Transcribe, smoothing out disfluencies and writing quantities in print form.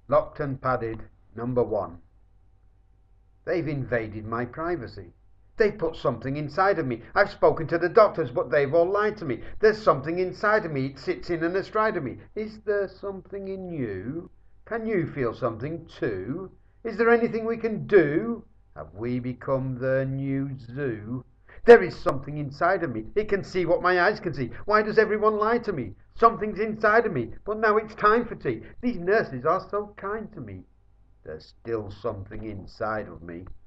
Locked and padded, number one. They've invaded my privacy. They've put something inside of me. I've spoken to the doctors, but they've all lied to me. There's something inside of me. It sits in and astride of me. Is there something in you? Can you feel something too? Is there anything we can do? Have we become the new zoo? There is something inside of me. It can see what my eyes can see. Why does everyone lie to me? Something's inside of me. But now it's time for tea. These nurses are so kind to me. There's still something inside of me.